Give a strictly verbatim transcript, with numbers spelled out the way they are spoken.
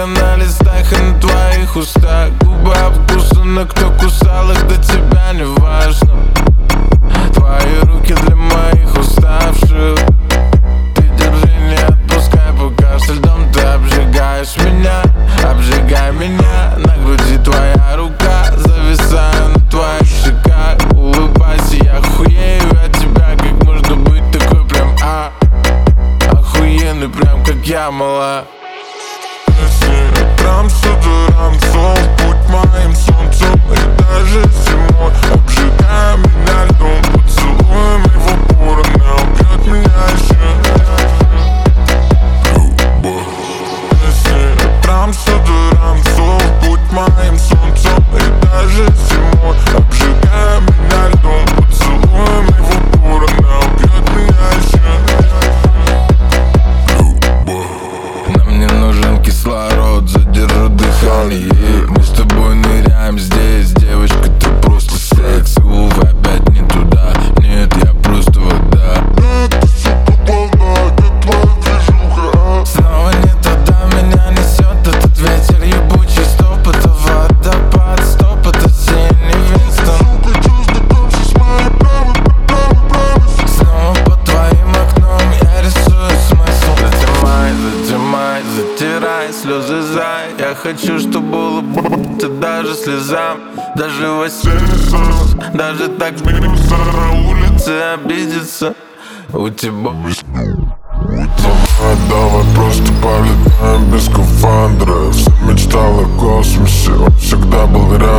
я на листах и на твоих устах. Губы обкусаны, кто кусал их, до тебя не важно. Твои руки для моих уставших. Ты держи, не отпускай, пока со льдом ты обжигаешь меня. Обжигай меня, на груди твоя рука. Зависаю на твоих щеках. Улыбайся, я хуею от тебя. Как можно быть такой прям а охуенный, прям как я, мала. Прям с ранцом, будь моим солнцем. И даже зимой обжигай меня льдом. Поцелуями в упор, она убьет меня еще. Прям с ранцом, будь моим солнцем. И даже зимой обжигай меня льдом. Поцелуями в упор, она убьет меня еще. Нам не нужен кислород, задержу дыхание. Мы с тобой ныряем здесь, девочка, ты просто секс. Увы, опять не туда, нет, я просто вода. Это, сука, волна, где твоя движуха, а? Снова не туда, меня несет этот ветер ебучий. Стоп, это водопад, стоп, это синий Винстон. Сука, чувство дальше с моей правой, правой, правой. Снова под твоим окном я рисую смысл. Затемай, затемай, затирай слезы, зай. Я хочу, чтобы было ты даже слезам. Даже во сне, даже так на улице обидеться. У тебя Давай просто полетаем без скафандра. Все мечтал о космосе, он всегда был рядом.